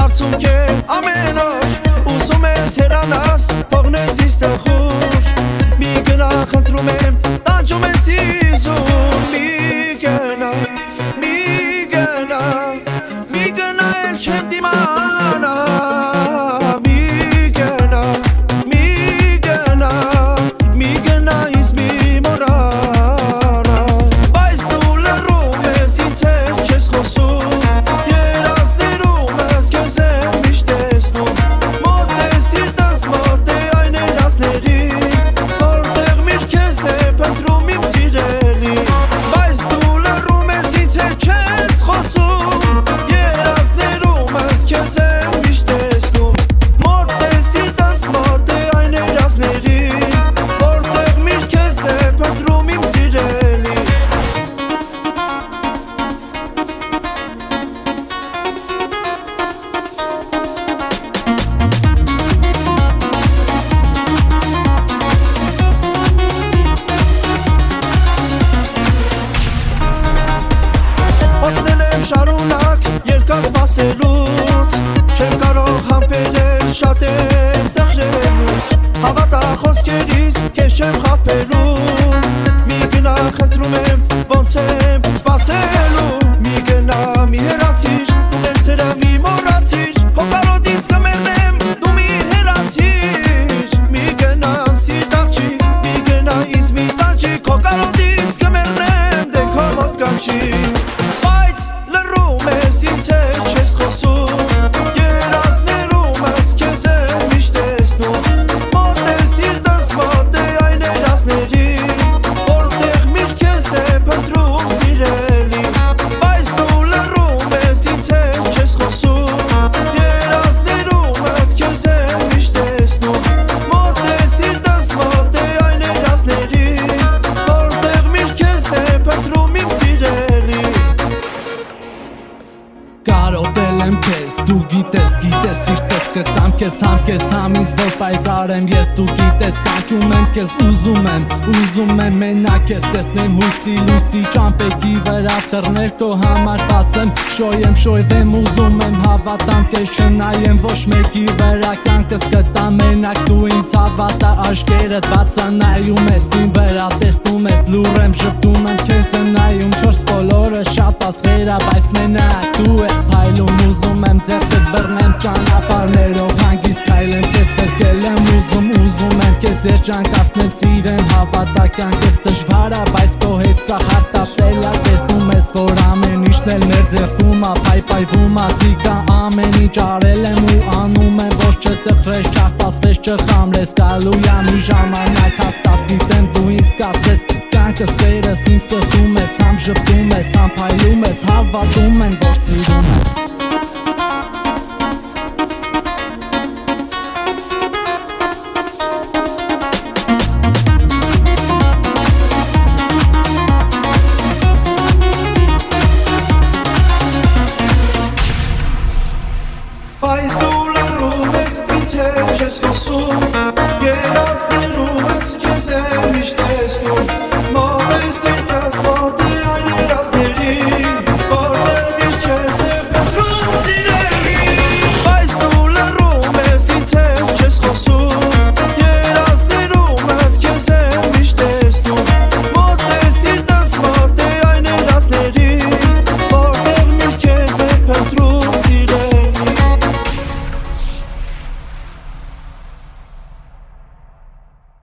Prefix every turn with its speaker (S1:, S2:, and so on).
S1: հարցում կե ամեն օր Ուզում ես հեռանաս, թողնես ինձ տխուր Մի գնա խնդրում եմ, տանջում ես իզում Մի գնա, մի գնա, մի գնա էլ չեմ դիմանա Մի գնա, մի գնա, մի գնա ինձ մի մոռանա Բայց դու լռում ես ինձ հետ չես խոսում Շարունակ երկար սպասելուց Չեմ կարող համբերել շատ եմ տխրելու Հավատա խոսքերիս քեզ չեմ խաբելու Մի գնա խնդրում եմ ոնց եմ սպասելու Մի գնա մի հեռացիր դու ներսերը մի մոռացիր Քո կարոտից կմեռնեմ դու մի հեռացիր Մի գնա սիրտ աղջիկ մի գնա ինձ մի տանջիկ Քո կարոտից կմեռնեմ դե քո մոտ կանչի Ինձ հետ չես խոսում Երազներում ես քեզ եմ միշտ տեսնում Մոտ է սիրտս մոտ է այն երազներին Որտեղ միշտ քեզ է փնտրում սիրելի Բայց դու լռում ես ինձ հետ չես խոսում Երազներում ես քեզ եմ միշտ տեսնում Մոտ է սիրտս մոտ է այն երազներին Որտեղ միշտ քեզ է փնտրում իմ սիրելի
S2: Կարոտել եմ քեզ, դու գիտես, սիրտես կտամ քեզ համ ինձ որ պայքար եմ ես դու գիտես կանչում եմ քեզ ուզում եմ մենակ քեզ տեսնեմ հույսի լույսի ճամպեքի վրա դռներ քո համար բացեմ շոյվեմ ուզում եմ հավատամ քեզ չնայեմ ոչ մեկի վրա կյանքս կտամ մենակ դու ինձ հավատա աչքերդ բացա նայում ես ինձ վրա տեսնում ես լուռ եմ շփում եմ քեզ նայում չորս բոլորը շատ աստղեր բայց մենակ դու ես փայլում ուզում եմ ձեռքդ բռնեմ ճանապարհներով հանգիստ քայլեմ քեզ կրկել եմ ուզում եմ քեզ երջանկացնեմ սիրեմ հավատա կյանքս դժվար է բայց քո հետ սա հարտացել է տեսնում ես որ ամեն ինչն էլ մեր ձեռքում է փայփայվում է ցիկա ամեն ինչ արել եմ ու անում եմ ոչ չտխրես չախտասվես չխամրես գալու է մի ժամանակ հաստատ դիտեմ դու ինձ կասես կյանքը սերս իմ սրտում ես համ շփում ես համ փայլում ես հավատում եմ որ սիրում ես
S1: Բայց դու լռում ես ինձ հետ չես խոսում Երազներում ես քեզ եմ միշտ տեսնում Մոտ է սիրտս մոտ է այն երազներին